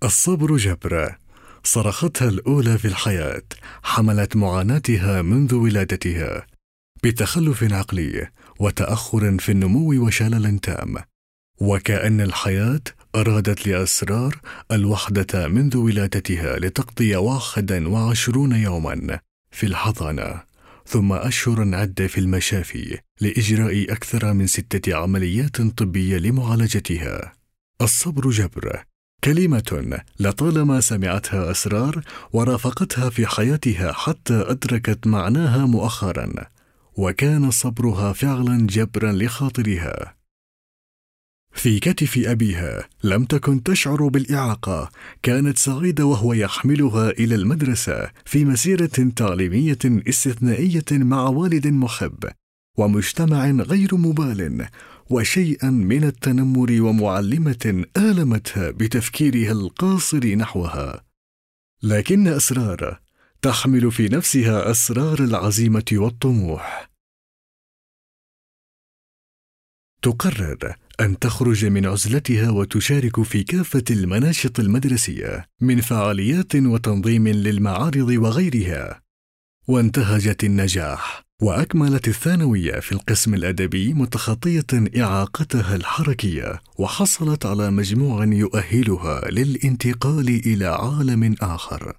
الصبر جبر. صرختها الأولى في الحياة، حملت معاناتها منذ ولادتها بتخلف عقلي وتأخر في النمو وشلل تام، وكأن الحياة أرادت لأسرار الوحدة منذ ولادتها لتقضي 21 يوما في الحضانة، ثم أشهر عدة في المشافي لإجراء أكثر من 6 عمليات طبية لمعالجتها. الصبر جبر، كلمة لطالما سمعتها أسرار ورافقتها في حياتها حتى أدركت معناها مؤخرا، وكان صبرها فعلا جبرا لخاطرها. في كتف أبيها لم تكن تشعر بالإعاقة، كانت سعيدة وهو يحملها إلى المدرسة في مسيرة تعليمية استثنائية مع والد محب ومجتمع غير مبال، وشيئا من التنمر ومعلمة آلمتها بتفكيرها القاصر نحوها. لكن أسرار تحمل في نفسها أسرار العزيمة والطموح. تقرر أن تخرج من عزلتها وتشارك في كافة المناشط المدرسية من فعاليات وتنظيم للمعارض وغيرها، وانتهجت النجاح وأكملت الثانوية في القسم الأدبي متخطية إعاقتها الحركية، وحصلت على مجموع يؤهلها للانتقال إلى عالم آخر.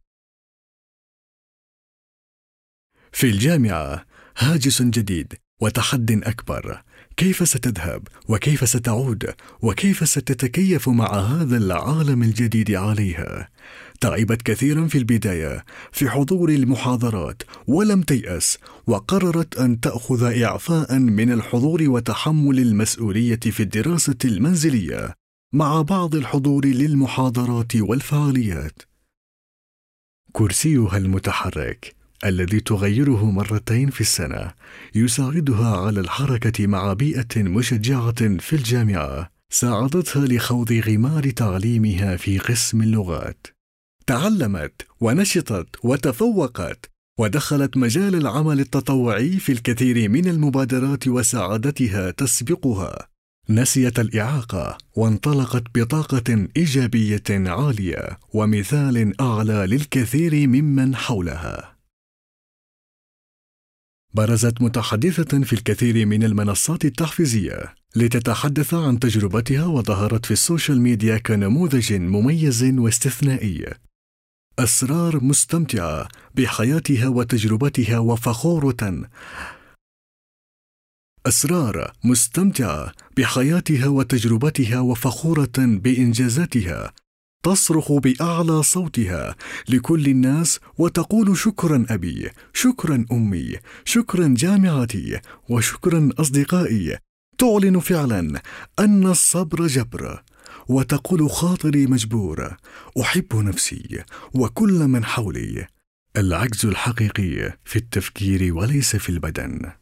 في الجامعة هاجس جديد وتحد أكبر، كيف ستذهب وكيف ستعود وكيف ستتكيف مع هذا العالم الجديد عليها. تعبت كثيرا في البداية في حضور المحاضرات ولم تيأس، وقررت أن تأخذ إعفاء من الحضور وتحمل المسؤولية في الدراسة المنزلية مع بعض الحضور للمحاضرات والفعاليات. كرسيها المتحرك الذي تغيره 2 مرات في السنة يساعدها على الحركة مع بيئة مشجعة في الجامعة، ساعدتها لخوض غمار تعليمها في قسم اللغات. تعلمت ونشطت وتفوقت، ودخلت مجال العمل التطوعي في الكثير من المبادرات وسعادتها تسبقها. نسيت الإعاقة وانطلقت بطاقة إيجابية عالية ومثال أعلى للكثير ممن حولها. برزت متحدثة في الكثير من المنصات التحفيزية لتتحدث عن تجربتها، وظهرت في السوشيال ميديا كنموذج مميز واستثنائي. أسرار مستمتعة بحياتها وتجربتها وفخورة أسرار مستمتعة بحياتها وتجربتها وفخورة بإنجازاتها، تصرخ بأعلى صوتها لكل الناس وتقول: شكرا أبي، شكرا أمي، شكرا جامعتي، وشكرا أصدقائي. تعلن فعلا أن الصبر جبر، وتقول: خاطري مجبور، أحب نفسي وكل من حولي. العجز الحقيقي في التفكير وليس في البدن.